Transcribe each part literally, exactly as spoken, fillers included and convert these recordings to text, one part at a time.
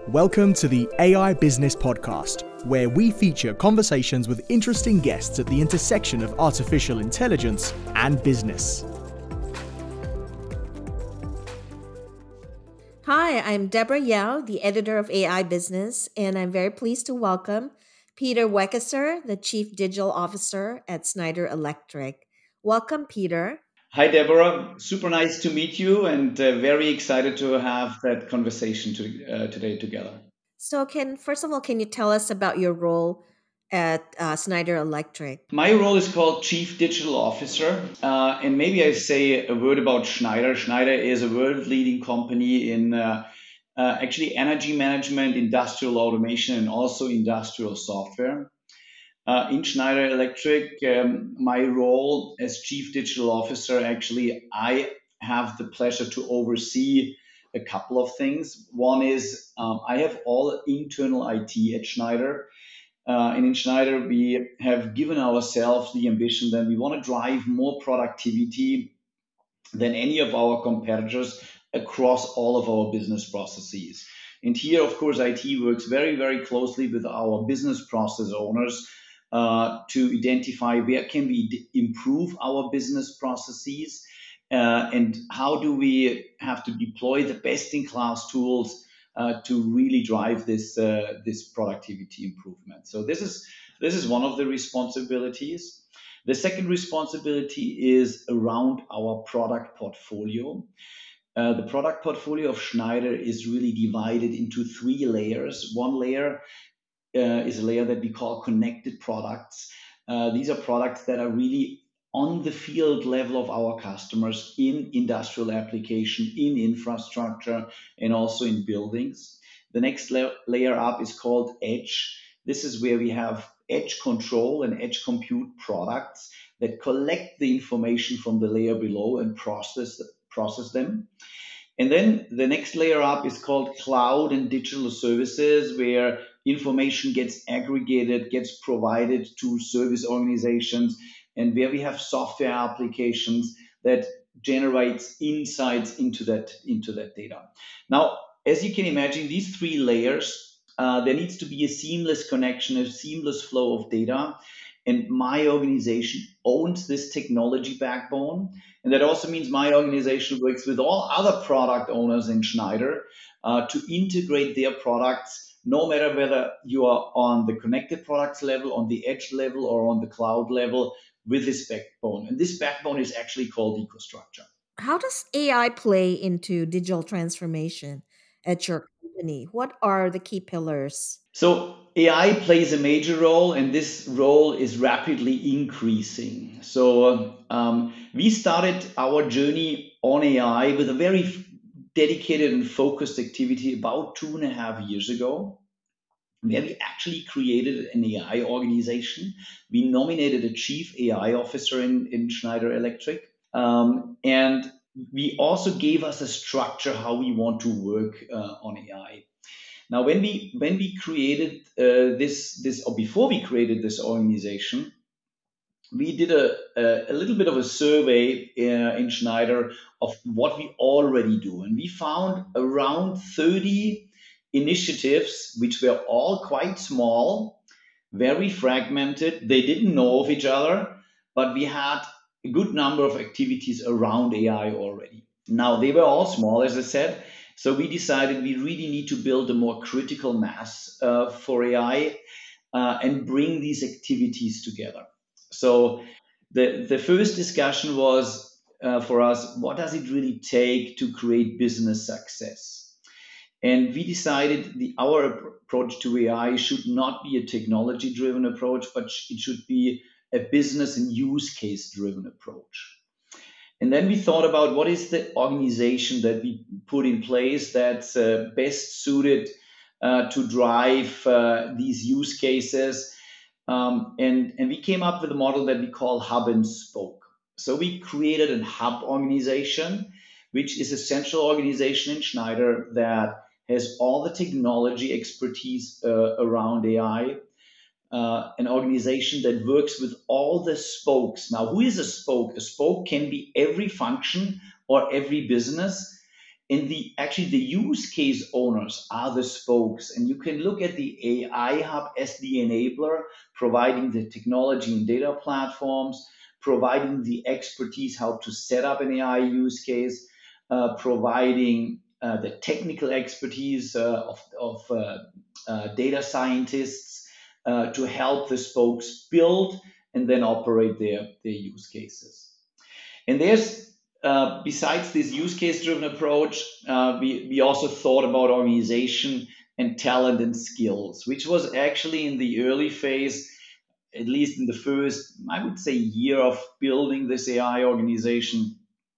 Welcome to the A I Business Podcast, where we feature conversations with interesting guests at the intersection of artificial intelligence and business. Hi, I'm Deborah Yao, the editor of A I Business, and I'm very pleased to welcome Peter Weckesser, the Chief Digital Officer at Schneider Electric. Welcome, Peter. Hi, Deborah. Super nice to meet you and uh, very excited to have that conversation to, uh, today together. So, can first of all, can you tell us about your role at uh, Schneider Electric? My role is called Chief Digital Officer, uh, and maybe I say a word about Schneider. Schneider is a world-leading company in uh, uh, actually energy management, industrial automation, and also industrial software. Uh, in Schneider Electric, um, my role as Chief Digital Officer, actually, I have the pleasure to oversee a couple of things. One is um, I have all internal I T at Schneider. Uh, and in Schneider, we have given ourselves the ambition that we want to drive more productivity than any of our competitors across all of our business processes. And here, of course, I T works very, very closely with our business process owners uh, to identify where can we d- improve our business processes uh, and how do we have to deploy the best-in-class tools uh, to really drive this uh, this productivity improvement. So this is this is one of the responsibilities. The second responsibility is around our product portfolio. Uh, the product portfolio of Schneider is really divided into three layers. One layer uh, is a layer that we call connected products. Uh, these are products that are really on the field level of our customers in industrial application, in infrastructure, and also in buildings. The next la- layer up is called edge. This is where we have edge control and edge compute products that collect the information from the layer below and process process them. And then the next layer up is called cloud and digital services, where information gets aggregated, gets provided to service organizations, and where we have software applications that generates insights into that into that data. Now, as you can imagine, these three layers, uh, there needs to be a seamless connection, a seamless flow of data. And my organization owns this technology backbone. And that also means my organization works with all other product owners in Schneider uh, to integrate their products, no matter whether you are on the connected products level, on the edge level, or on the cloud level, with this backbone. And this backbone is actually called EcoStruxure. How does A I play into digital transformation at your company? What are the key pillars? So A I plays a major role, and this role is rapidly increasing. So um, we started our journey on A I with a very f- dedicated and focused activity about two and a half years ago, where we actually created an A I organization. We nominated a chief A I officer in, in Schneider Electric. Um, and we also gave us a structure how we want to work uh, on A I. Now, when we when we created uh, this this or before we created this organization, we did a a, a little bit of a survey uh, in Schneider of what we already do, and we found around thirty initiatives, which were all quite small, very fragmented. They didn't know of each other, but we had a good number of activities around A I already. Now, they were all small, as I said. So we decided we really need to build a more critical mass uh, for A I uh, and bring these activities together. So the, the first discussion was uh, for us, what does it really take to create business success? And we decided the, our approach to A I should not be a technology driven approach, but it should be a business and use case driven approach. And then we thought about what is the organization that we put in place that's uh, best suited uh, to drive uh, these use cases. Um, and, and we came up with a model that we call hub and spoke. So we created a hub organization, which is a central organization in Schneider that has all the technology expertise uh, around A I. Uh, an organization that works with all the spokes. Now, who is a spoke? A spoke can be every function or every business. and the actually the use case owners are the spokes. And you can look at the A I Hub as the enabler, providing the technology and data platforms, providing the expertise how to set up an A I use case, uh, providing uh, the technical expertise uh, of, of uh, uh, data scientists uh, to help the spokes build and then operate their, their use cases. And there's, uh, besides this use case driven approach, uh, we, we also thought about organization and talent and skills, which was actually in the early phase, at least in the first, I would say, year of building this A I organization,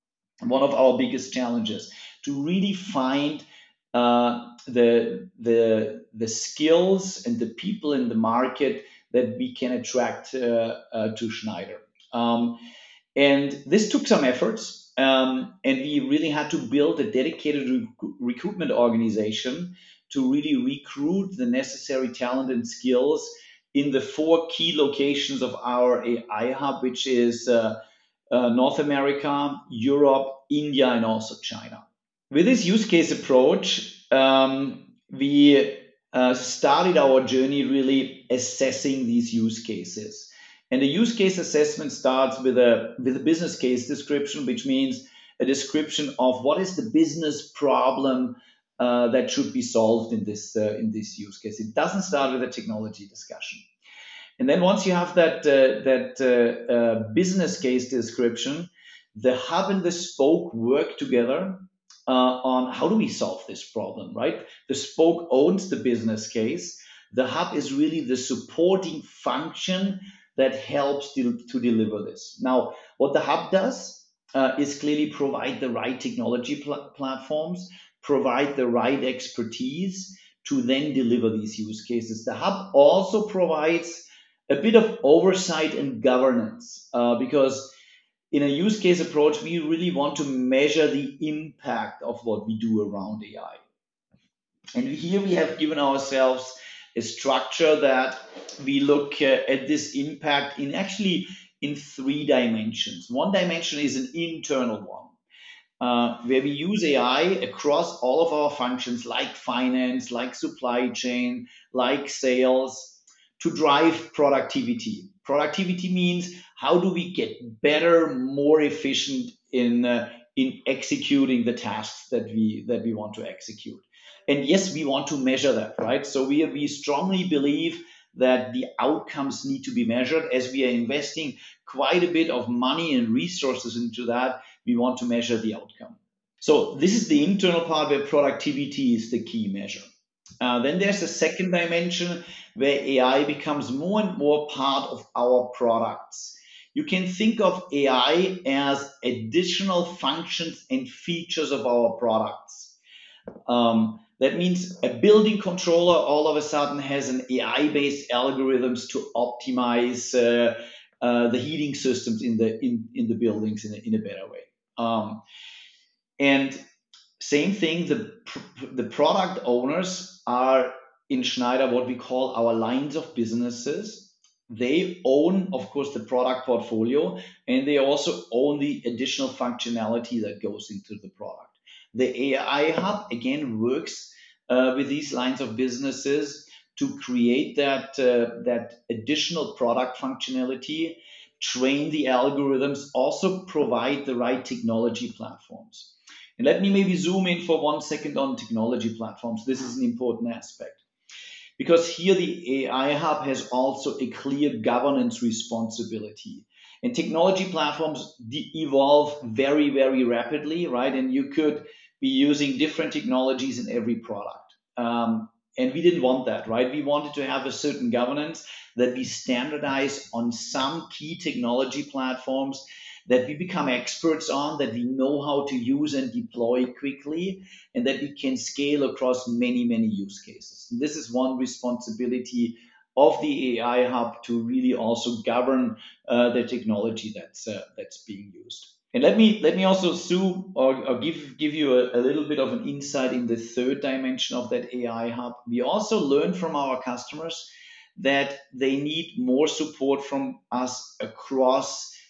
one of our biggest challenges, to really find uh, the, the, the skills and the people in the market that we can attract uh, uh, to Schneider. Um, and this took some efforts, um, and we really had to build a dedicated rec- recruitment organization to really recruit the necessary talent and skills in the four key locations of our A I Hub, which is uh, uh, North America, Europe, India, and also China. With this use case approach, um, we uh, started our journey really assessing these use cases. And the use case assessment starts with a, with a business case description, which means a description of what is the business problem uh, that should be solved in this, uh, in this use case. It doesn't start with a technology discussion. And then once you have that, uh, that uh, uh, business case description, the hub and the spoke work together uh, on how do we solve this problem, right? The spoke owns the business case. The hub is really the supporting function that helps to, to deliver this. Now, what the hub does uh, is clearly provide the right technology pl- platforms, provide the right expertise to then deliver these use cases. The hub also provides a bit of oversight and governance uh, because in a use case approach, we really want to measure the impact of what we do around A I. And here we have given ourselves a structure that we look uh, at this impact in actually in three dimensions. One dimension is an internal one, uh, where we use A I across all of our functions like finance, like supply chain, like sales, to drive productivity. Productivity means how do we get better, more efficient in uh, in executing the tasks that we that we want to execute. And yes, we want to measure that, right? So we we strongly believe that the outcomes need to be measured. As we are investing quite a bit of money and resources into that, we want to measure the outcome. So this is the internal part where productivity is the key measure. Uh, then there's a second dimension where A I becomes more and more part of our products. You can think of A I as additional functions and features of our products. Um, that means a building controller all of a sudden has an A I-based algorithms to optimize uh, uh, the heating systems in the in, in the buildings in a, in a better way. Um, and same thing, the the product owners are in Schneider what we call our lines of businesses. They own, of course, the product portfolio, and they also own the additional functionality that goes into the product. The A I Hub, again, works uh, with these lines of businesses to create that, uh, that additional product functionality, train the algorithms, also provide the right technology platforms. And let me maybe zoom in for one second on technology platforms. This is an important aspect, because here the A I Hub has also a clear governance responsibility. And technology platforms de- evolve very, very rapidly, right? And you could be using different technologies in every product. Um, and we didn't want that, right? We wanted to have a certain governance that we standardize on some key technology platforms that we become experts on, that we know how to use and deploy quickly, and that we can scale across many, many use cases. And this is one responsibility of the A I Hub, to really also govern uh, the technology that's uh, that's being used. And let me let me also zoom or, or give give you a, a little bit of an insight in the third dimension of that A I Hub. We also learn from our customers that they need more support from us across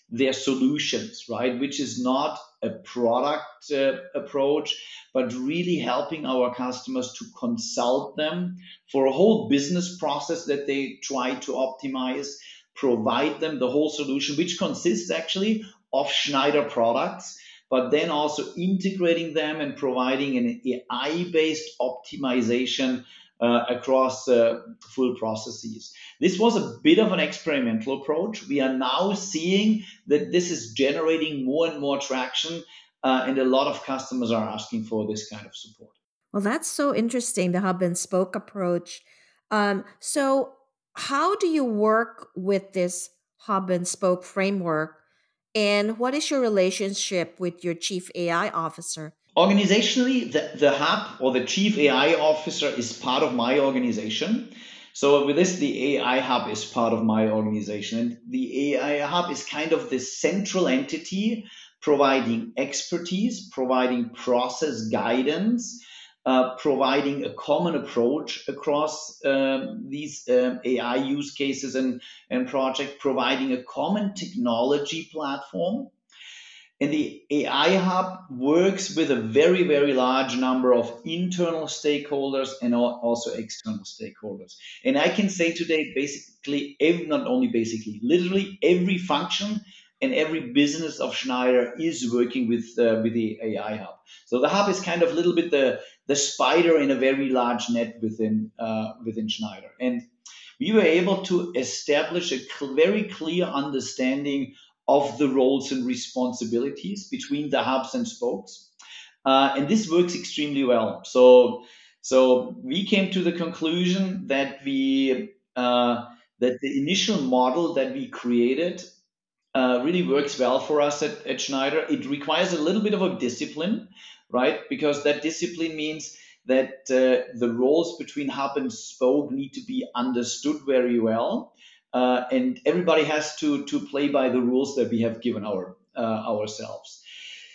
their solutions, right? Which is not a product uh, approach, but really helping our customers to consult them for a whole business process that they try to optimize, provide them the whole solution, which consists actually of Schneider products, but then also integrating them and providing an A I-based optimization uh, across uh, full processes. This was a bit of an experimental approach. We are now seeing that this is generating more and more traction, uh, and a lot of customers are asking for this kind of support. Well, that's so interesting, the hub and spoke approach. Um, so, how do you work with this hub and spoke framework? And what is your relationship with your chief A I officer? Organizationally, the, the hub or the chief A I officer is part of my organization. So with this, the A I hub is part of my organization. And the A I hub is kind of the central entity providing expertise, providing process guidance, uh, providing a common approach across um, these um, A I use cases and, and projects, providing a common technology platform. And the A I Hub works with a very, very large number of internal stakeholders and also external stakeholders. And I can say today, basically, every, not only basically, literally every function and every business of Schneider is working with uh, with the A I Hub. So the Hub is kind of a little bit the, the spider in a very large net within uh, within Schneider. And we were able to establish a cl- very clear understanding of the roles and responsibilities between the hubs and spokes. Uh, and this works extremely well. So, so we came to the conclusion that we uh, that the initial model that we created uh, really works well for us at, at Schneider. It requires a little bit of a discipline, right? Because that discipline means that uh, the roles between hub and spoke need to be understood very well. Uh, and everybody has to to play by the rules that we have given our uh, ourselves.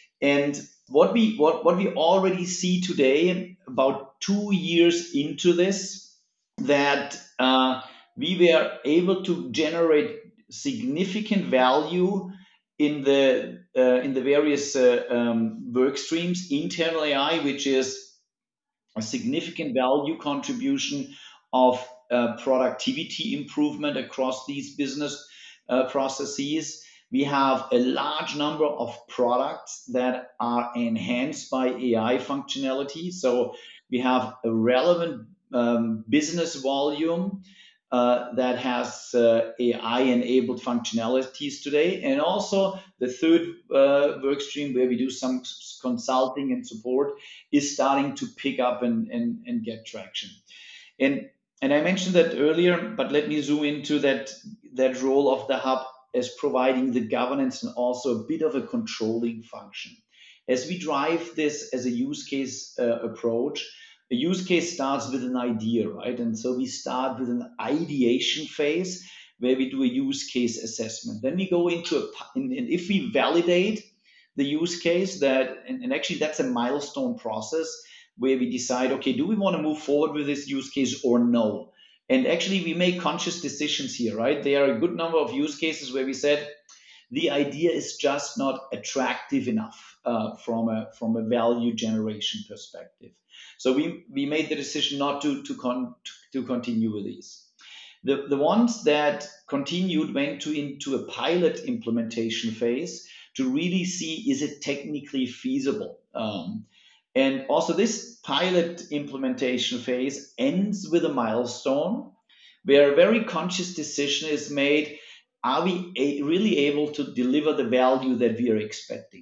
And what we what what we already see today, about two years into this, that uh, we were able to generate significant value in the uh, in the various uh, um, work streams. Internal A I, which is a significant value contribution of uh, productivity improvement across these business uh, processes. We have a large number of products that are enhanced by A I functionality. So we have a relevant um, business volume uh, that has uh, A I-enabled functionalities today. And also the third uh, work stream where we do some consulting and support is starting to pick up and, and, and get traction. And and I mentioned that earlier, but let me zoom into that that role of the hub as providing the governance and also a bit of a controlling function. As we drive this as a use case uh, approach, a use case starts with an idea, right? And so we start with an ideation phase where we do a use case assessment. Then we go into a, and if we validate the use case, that, and, and actually that's a milestone process where we decide, okay, do we want to move forward with this use case or no? And actually we make conscious decisions here, right? There are a good number of use cases where we said the idea is just not attractive enough uh, from a from a value generation perspective. So we, we made the decision not to to, con, to continue with these. The, the ones that continued went to into a pilot implementation phase to really see, is it technically feasible? Um, and also this pilot implementation phase ends with a milestone where a very conscious decision is made. Are we a, really able to deliver the value that we are expecting?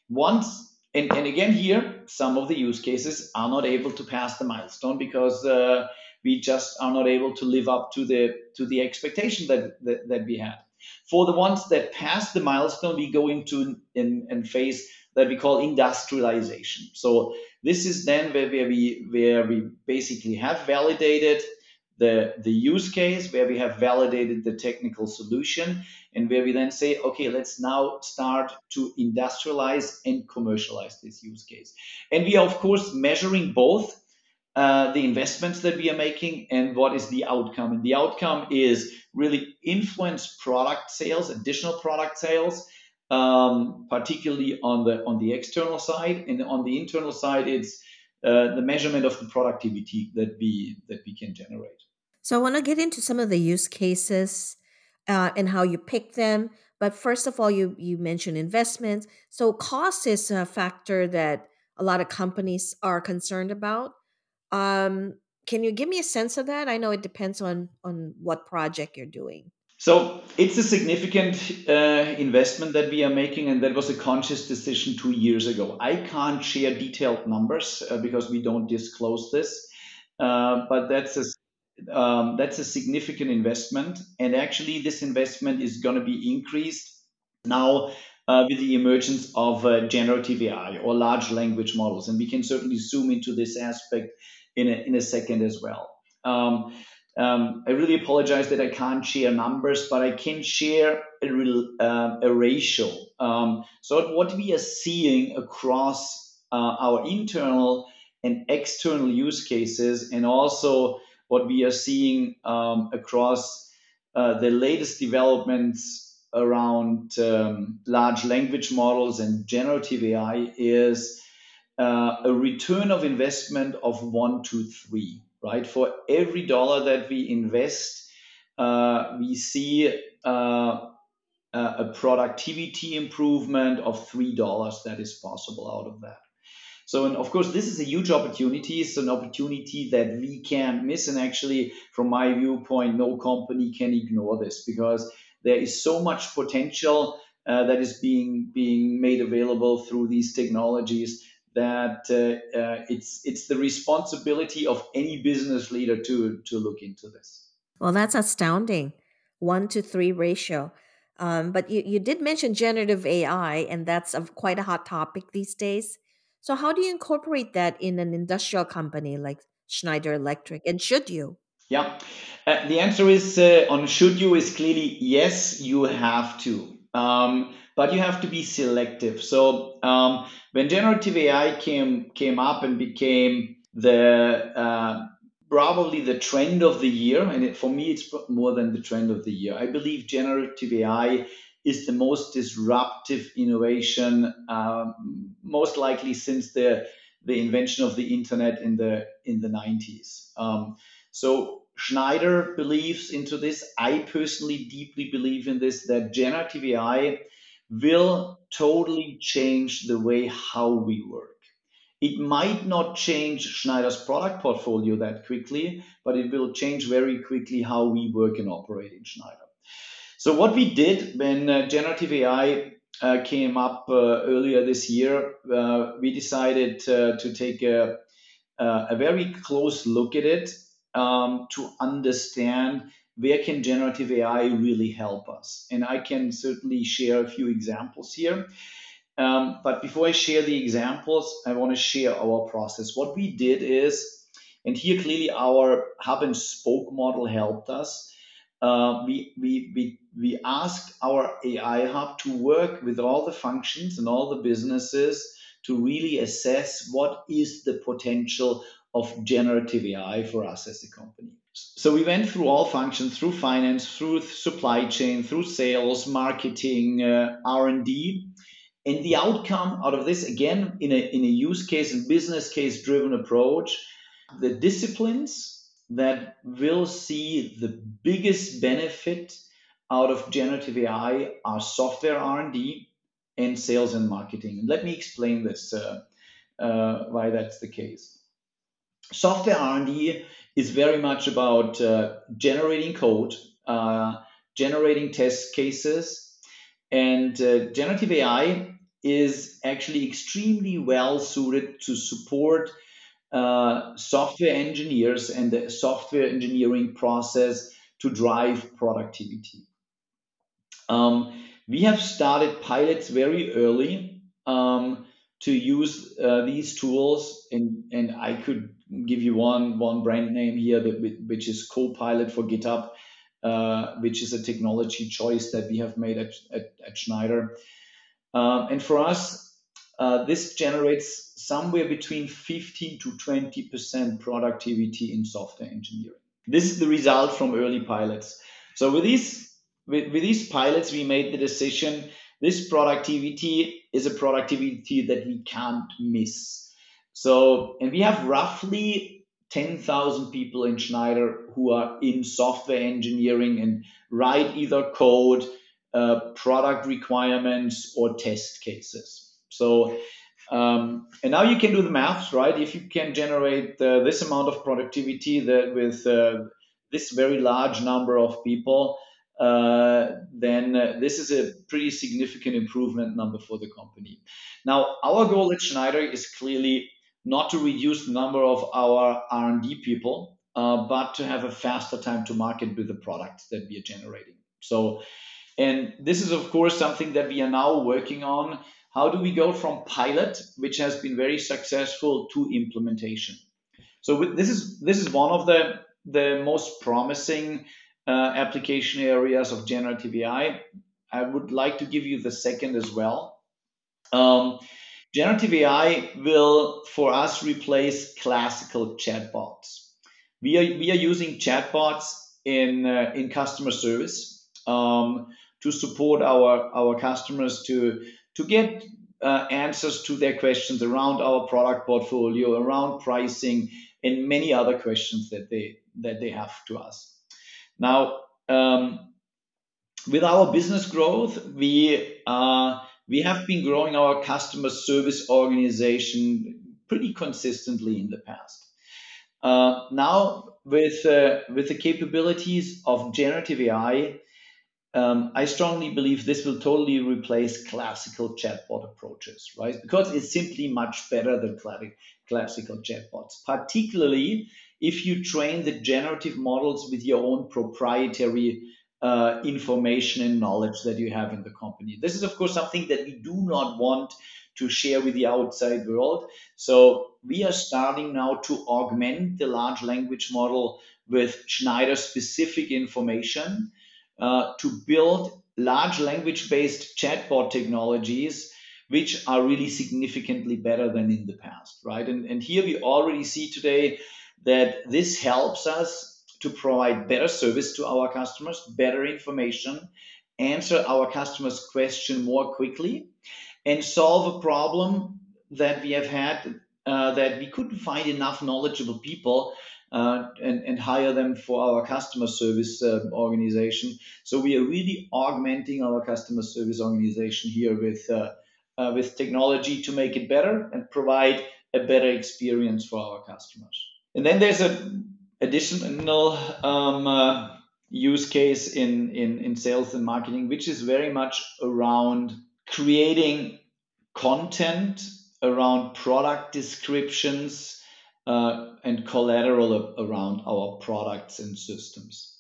Once, and, and again here, some of the use cases are not able to pass the milestone because uh, we just are not able to live up to the to the expectation that, that, that we had. For the ones that pass the milestone, we go into in, in phase that we call industrialization. So this is then where, where we where we basically have validated the the use case, where we have validated the technical solution, and where we then say, okay, let's now start to industrialize and commercialize this use case. And we are of course measuring both uh, the investments that we are making and what is the outcome. And the outcome is really influence product sales, additional product sales, um, particularly on the on the external side, and on the internal side, it's uh, the measurement of the productivity that we that we can generate. So I want to get into some of the use cases uh, and how you pick them. But first of all, you you mentioned investments. So cost is a factor that a lot of companies are concerned about. Um, can you give me a sense of that? I know it depends on on what project you're doing. So it's a significant uh, investment that we are making, and that was a conscious decision two years ago. I can't share detailed numbers uh, because we don't disclose this, uh, but that's a um, that's a significant investment, and actually this investment is going to be increased now uh, with the emergence of uh, generative A I or large language models, and we can certainly zoom into this aspect in a, in a second as well. Um, um, I really apologize that I can't share numbers, but I can share a, real, uh, a ratio. Um, so what we are seeing across uh, our internal and external use cases, and also what we are seeing um, across uh, the latest developments around um, large language models and generative A I, is uh, a return of investment of one to three, right? For every dollar that we invest, uh, we see uh, a productivity improvement of three dollars that is possible out of that. So, and of course, this is a huge opportunity. It's an opportunity that we can't miss. And actually, from my viewpoint, no company can ignore this, because there is so much potential uh, that is being being made available through these technologies, that uh, uh, it's it's the responsibility of any business leader to to look into this. Well, that's astounding. One to three ratio. Um, but you, you did mention generative A I, and that's a, quite a hot topic these days. So, how do you incorporate that in an industrial company like Schneider Electric? And should you? Yeah, uh, the answer is uh, on should you is clearly yes, you have to. Um, but you have to be selective. So um, when generative A I came came up and became the uh, probably the trend of the year, and it, for me it's more than the trend of the year. I believe generative A I is the most disruptive innovation, um, most likely since the the invention of the internet in the in the nineties. Um, so Schneider believes into this. I personally deeply believe in this, that generative A I will totally change the way how we work. It might not change Schneider's product portfolio that quickly, but it will change very quickly how we work and operate in Schneider. So what we did when uh, generative A I uh, came up uh, earlier this year, uh, we decided uh, to take a, a very close look at it, um, to understand where can generative A I really help us. And I can certainly share a few examples here. Um, but before I share the examples, I want to share our process. What we did is, and here clearly our hub and spoke model helped us. Uh, we, we, we, we asked our A I hub to work with all the functions and all the businesses to really assess what is the potential of generative A I for us as a company. So we went through all functions, through finance, through supply chain, through sales, marketing, uh, R and D. And the outcome out of this, again, in a, in a use case and business case driven approach, the disciplines that will see the biggest benefit out of generative A I are software R and D and sales and marketing. And let me explain this, uh, uh, why that's the case. Software R and D is very much about uh, generating code, uh, generating test cases, and uh, generative A I is actually extremely well suited to support uh, software engineers and the software engineering process to drive productivity. Um, we have started pilots very early um, to use uh, these tools, and, and I could give you one, one brand name here, that, which is Copilot for GitHub, uh, which is a technology choice that we have made at, at, at Schneider. Um, and for us, uh, this generates somewhere between fifteen to twenty percent productivity in software engineering. This is the result from early pilots. So with these with, with these pilots, we made the decision this productivity is a productivity that we can't miss. So, and we have roughly ten thousand people in Schneider who are in software engineering and write either code, uh, product requirements, or test cases. So, um, and now you can do the maths, right? If you can generate uh, this amount of productivity that with uh, this very large number of people, uh, then uh, this is a pretty significant improvement number for the company. Now, our goal at Schneider is clearly not to reduce the number of our R and D people, uh, but to have a faster time to market with the products that we are generating. So, and this is, of course, something that we are now working on. How do we go from pilot, which has been very successful, to implementation? So with, this is this is one of the the most promising uh, application areas of generative A I. I would like to give you the second as well. Um, generative A I will, for us, replace classical chatbots. We are we are using chatbots in uh, in customer service um, to support our our customers to to get uh, answers to their questions around our product portfolio, around pricing, and many other questions that they that they have to us. Now, um, with our business growth, we uh, we have been growing our customer service organization pretty consistently in the past. Uh, now, with uh, with the capabilities of generative A I, um, I strongly believe this will totally replace classical chatbot approaches, right? Because it's simply much better than classical chatbots, particularly if you train the generative models with your own proprietary uh, information and knowledge that you have in the company. This is, of course, something that we do not want to share with the outside world. So we are starting now to augment the large language model with Schneider-specific information uh, to build large language-based chatbot technologies, which are really significantly better than in the past, right? And, and here we already see today that this helps us to provide better service to our customers, better information, answer our customers' question more quickly, and solve a problem that we have had uh, that we couldn't find enough knowledgeable people uh, and, and hire them for our customer service uh, organization. So we are really augmenting our customer service organization here with uh, uh, with technology to make it better and provide a better experience for our customers. And then there's an additional um, uh, use case in, in, in sales and marketing, which is very much around creating content around product descriptions uh, and collateral around our products and systems.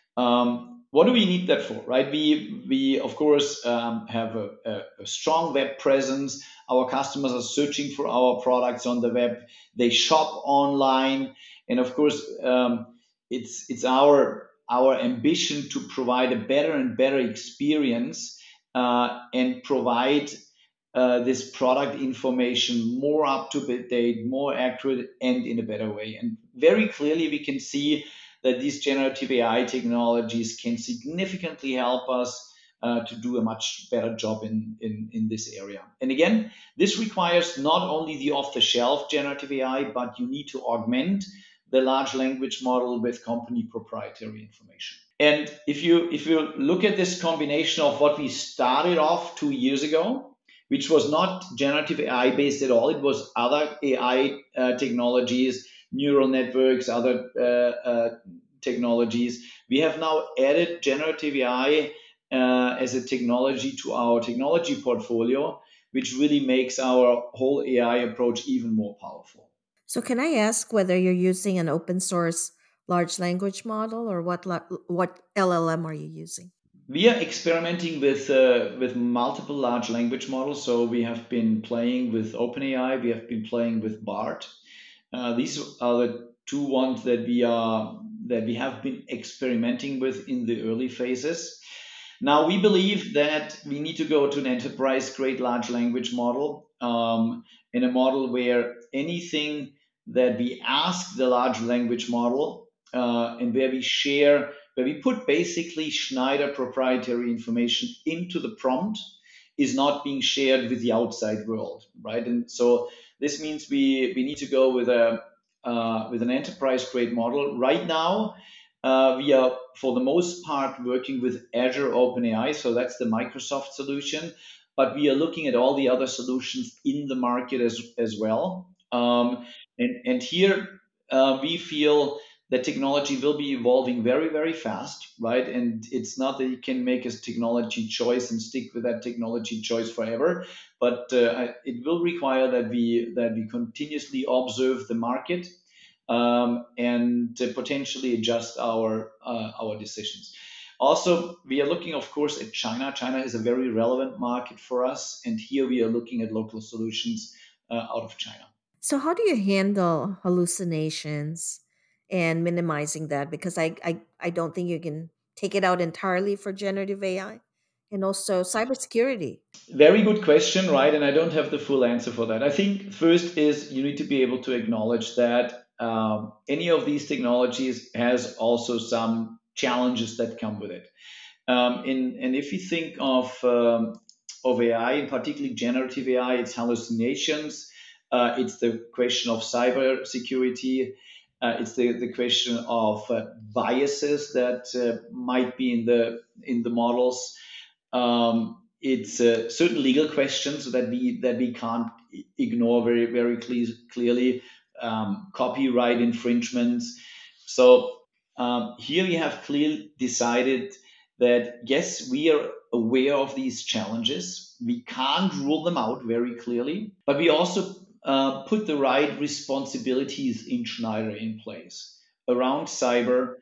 Um, what do we need that for, right? We, we of course, um, have a, a, a strong web presence. Our customers are searching for our products on the web. They shop online. And of course, um, it's, it's our, our ambition to provide a better and better experience uh, and provide uh, this product information more up to date, more accurate, and in a better way. And very clearly, we can see that these generative A I technologies can significantly help us uh, to do a much better job in, in, in this area. And again, this requires not only the off-the-shelf generative A I, but you need to augment the large language model with company proprietary information. And if you if you look at this combination of what we started off two years ago, which was not generative A I based at all, it was other A I uh, technologies, neural networks, other uh, uh, technologies. We have now added generative A I uh, as a technology to our technology portfolio, which really makes our whole A I approach even more powerful. So, can I ask whether you're using an open source large language model, or what la- what L L M are you using? We are experimenting with uh, with multiple large language models. So we have been playing with OpenAI. We have been playing with BART. Uh, these are the two ones that we are that we have been experimenting with in the early phases. Now we believe that we need to go to an enterprise-grade large language model um, in a model where anything that we ask the large language model uh, and where we share, where we put basically Schneider proprietary information into the prompt is not being shared with the outside world, right? And so this means we, we need to go with a uh, with an enterprise grade model. Right now, uh, we are for the most part working with Azure OpenAI, so that's the Microsoft solution. But we are looking at all the other solutions in the market as as well. Um, and and here uh, we feel that technology will be evolving very, very fast, right? And it's not that you can make a technology choice and stick with that technology choice forever, but uh, it will require that we that we continuously observe the market um, and uh, potentially adjust our uh, our decisions. Also, we are looking, of course, at China. China is a very relevant market for us, and here we are looking at local solutions uh, out of China. So, how do you handle hallucinations and minimizing that? Because I, I, I don't think you can take it out entirely for generative A I. And also cybersecurity. Very good question, right? And I don't have the full answer for that. I think first is you need to be able to acknowledge that um, any of these technologies has also some challenges that come with it. Um, and, and if you think of um, of A I, and particularly generative A I, it's hallucinations, uh, it's the question of cyber security, uh, it's the, the question of uh, biases that uh, might be in the in the models. Um, it's uh, certain legal questions that we that we can't ignore very very cle- clearly. Um, copyright infringements. So um, here we have clearly decided that yes, we are aware of these challenges. We can't rule them out very clearly, but we also uh, put the right responsibilities in Schneider in place around cyber,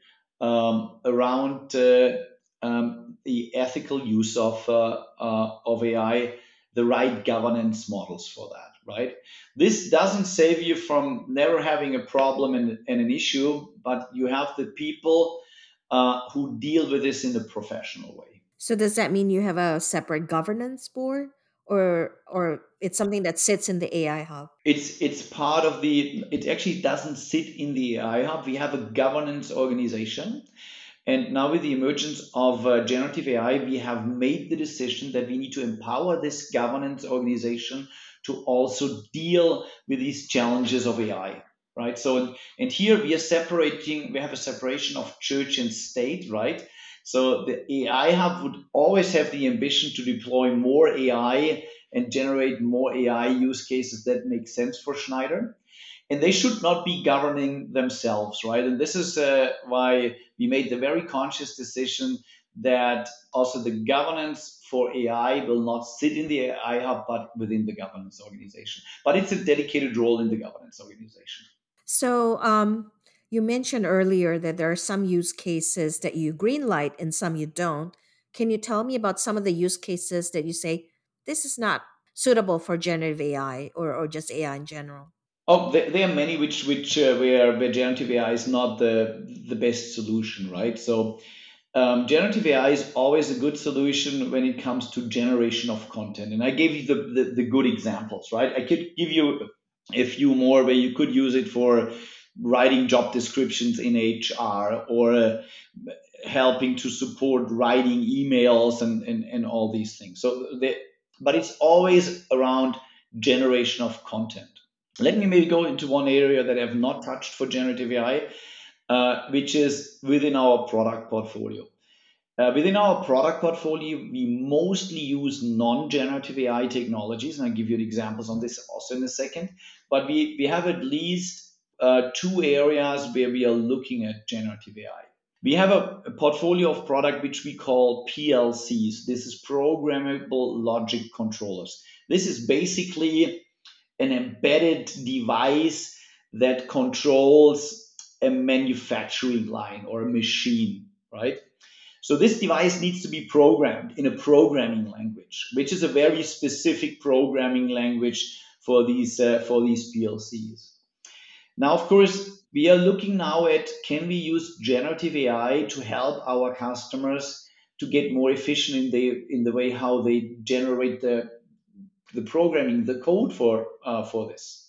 um, around uh, um, the ethical use of uh, uh, of A I, the right governance models for that, right? This doesn't save you from never having a problem and, and an issue, but you have the people uh, who deal with this in a professional way. So, does that mean you have a separate governance board, or or it's something that sits in the A I hub? It's it's part of the. It actually doesn't sit in the A I hub. We have a governance organization. And now, with the emergence of uh, generative A I, we have made the decision that we need to empower this governance organization to also deal with these challenges of A I, right? So, and here we are separating, we have a separation of church and state, right? So the A I hub would always have the ambition to deploy more A I and generate more A I use cases that make sense for Schneider, and they should not be governing themselves, right? And this is uh, why we made the very conscious decision that also the governance for A I will not sit in the A I hub, but within the governance organization. But it's a dedicated role in the governance organization. So, um, you mentioned earlier that there are some use cases that you greenlight and some you don't. Can you tell me about some of the use cases that you say this is not suitable for generative A I, or, or just A I in general? Oh, there, there are many which which uh, where, where generative A I is not the the best solution, right? So um, generative A I is always a good solution when it comes to generation of content. And I gave you the, the, the good examples, right? I could give you a few more where you could use it for writing job descriptions in H R or uh, helping to support writing emails and, and, and all these things. So, they, but it's always around generation of content. Let me maybe go into one area that I have not touched for generative A I, uh, which is within our product portfolio. Uh, within our product portfolio, we mostly use non-generative A I technologies, and I'll give you examples on this also in a second. But we, we have at least uh, two areas where we are looking at generative A I. We have a, a portfolio of product which we call P L Cs. This is programmable logic controllers. This is basically an embedded device that controls a manufacturing line or a machine, right? So this device needs to be programmed in a programming language, which is a very specific programming language for these uh, for these P L Cs. Now, of course, we are looking now at can we use generative A I to help our customers to get more efficient in the in the way how they generate the the programming, the code for uh, for this.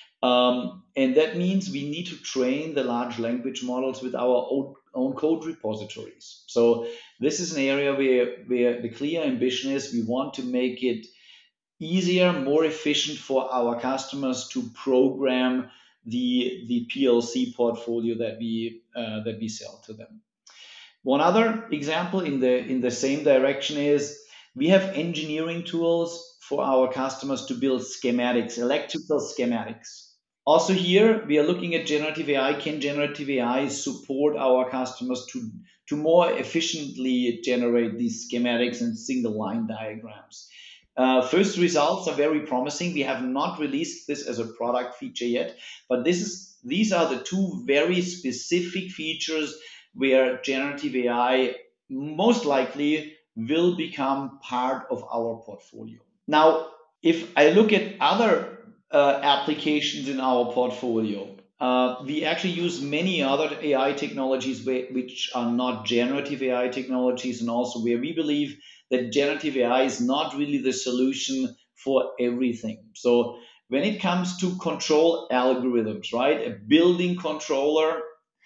Um, and that means we need to train the large language models with our own, own code repositories. So this is an area where, where the clear ambition is we want to make it easier, more efficient for our customers to program the, the P L C portfolio that we, uh, that we sell to them. One other example in the, in the same direction is we have engineering tools for our customers to build schematics, electrical schematics. Also here, we are looking at generative A I. Can generative A I support our customers to, to more efficiently generate these schematics and single line diagrams? Uh, first results are very promising. We have not released this as a product feature yet, but this is these are the two very specific features where generative A I most likely will become part of our portfolio. Now, if I look at other uh, applications in our portfolio, uh, we actually use many other A I technologies which are not generative A I technologies, and also where we believe that generative A I is not really the solution for everything. So when it comes to control algorithms, right, a building controller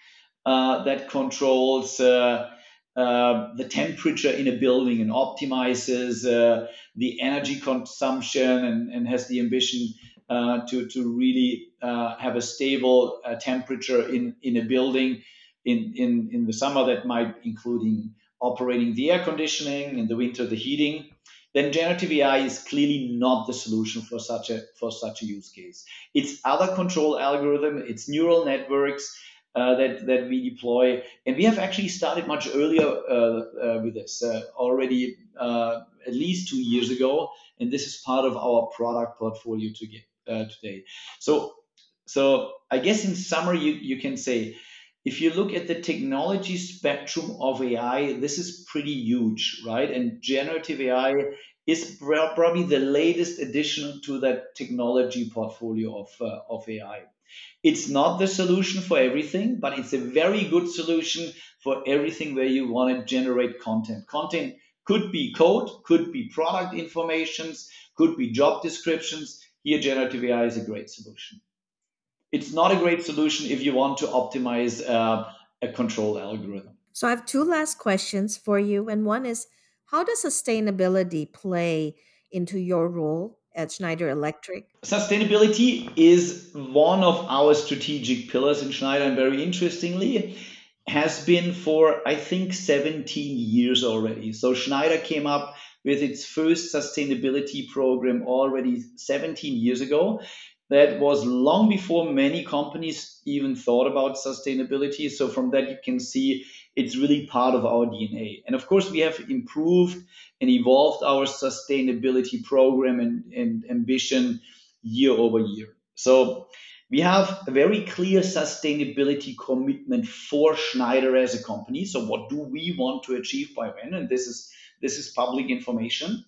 uh, that controls uh, uh, the temperature in a building and optimizes uh, the energy consumption and, and has the ambition uh, to, to really uh, have a stable uh, temperature in, in a building. In, in, in the summer, that might including operating the air conditioning, in the winter the heating. Then generative A I is clearly not the solution for such a for such a use case. It's other control algorithm, it's neural networks uh, that that we deploy, and we have actually started much earlier uh, uh, with this uh, already uh, at least two years ago, and this is part of our product portfolio to get, uh, today. So so I guess in summary, you, you can say, if you look at the technology spectrum of A I, this is pretty huge, right? And generative A I is probably the latest addition to that technology portfolio of, uh, of A I. It's not the solution for everything, but it's a very good solution for everything where you want to generate content. Content could be code, could be product informations, could be job descriptions. Here, generative A I is a great solution. It's not a great solution if you want to optimize uh, a control algorithm. So I have two last questions for you. And one is, how does sustainability play into your role at Schneider Electric? Sustainability is one of our strategic pillars in Schneider, and very interestingly, has been for, I think, seventeen years already. So Schneider came up with its first sustainability program already seventeen years ago. That was long before many companies even thought about sustainability. So from that, you can see it's really part of our D N A. And of course, we have improved and evolved our sustainability program and, and ambition year over year. So we have a very clear sustainability commitment for Schneider as a company. So what do we want to achieve by when? And this is this is public information.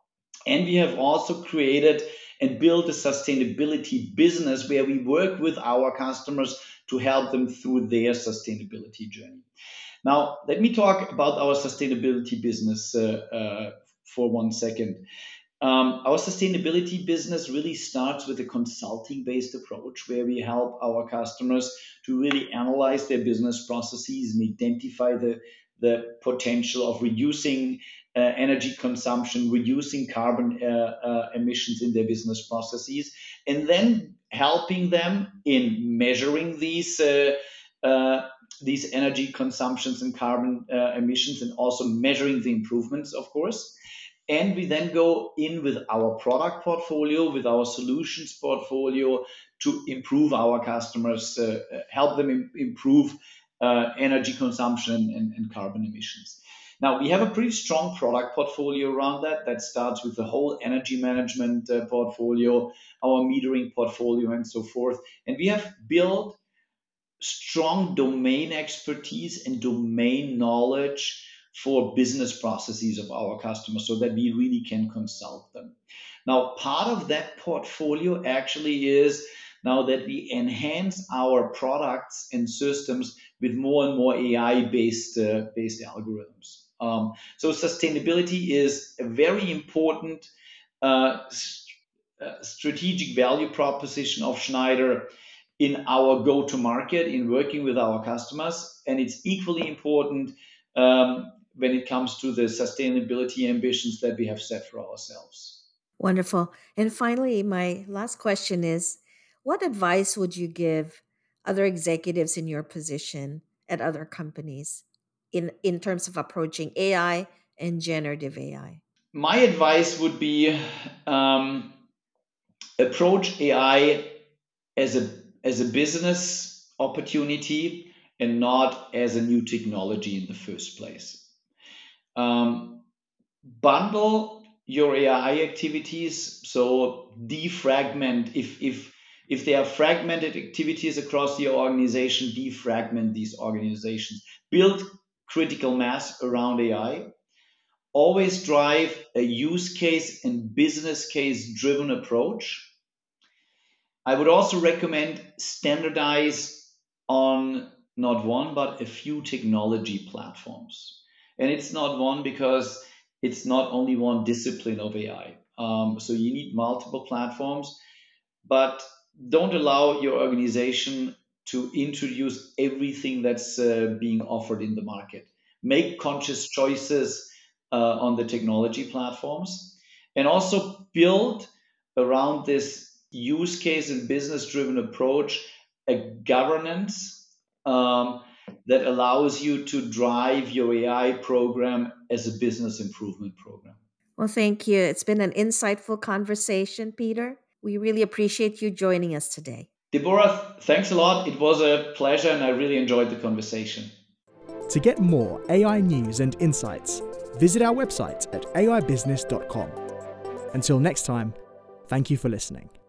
And we have also created and built a sustainability business where we work with our customers to help them through their sustainability journey. Now, let me talk about our sustainability business uh, uh, for one second. Um, our sustainability business really starts with a consulting-based approach where we help our customers to really analyze their business processes and identify the, the potential of reducing uh, energy consumption, reducing carbon uh, uh, emissions in their business processes, and then helping them in measuring these uh, uh, these energy consumptions and carbon uh, emissions, and also measuring the improvements, of course. And we then go in with our product portfolio, with our solutions portfolio to improve our customers, uh, help them im- improve uh, energy consumption and, and carbon emissions. Now, we have a pretty strong product portfolio around that. That starts with the whole energy management uh, portfolio, our metering portfolio, and so forth. And we have built strong domain expertise and domain knowledge for business processes of our customers so that we really can consult them. Now, part of that portfolio actually is now that we enhance our products and systems with more and more A I-based uh, based algorithms. Um, so sustainability is a very important uh, uh, strategic value proposition of Schneider in our go-to-market, in working with our customers. And it's equally important um, when it comes to the sustainability ambitions that we have set for ourselves. Wonderful. And finally, my last question is, what advice would you give other executives in your position at other companies in, in terms of approaching A I and generative A I? My advice would be um, approach A I as a as a business opportunity and not as a new technology in the first place. Um, bundle your A I activities, so defragment. If if if there are fragmented activities across the organization, defragment these organizations. Build critical mass around A I. Always drive a use case and business case driven approach. I would also recommend standardize on not one, but a few technology platforms. And it's not one because it's not only one discipline of A I. Um, so you need multiple platforms, but don't allow your organization to introduce everything that's uh, being offered in the market. Make conscious choices uh, on the technology platforms, and also build around this use case and business driven approach a governance um, that allows you to drive your A I program as a business improvement program. Well, thank you. It's been an insightful conversation, Peter. We really appreciate you joining us today. Deborah, thanks a lot. It was a pleasure and I really enjoyed the conversation. To get more A I news and insights, visit our website at a i business dot com. Until next time, thank you for listening.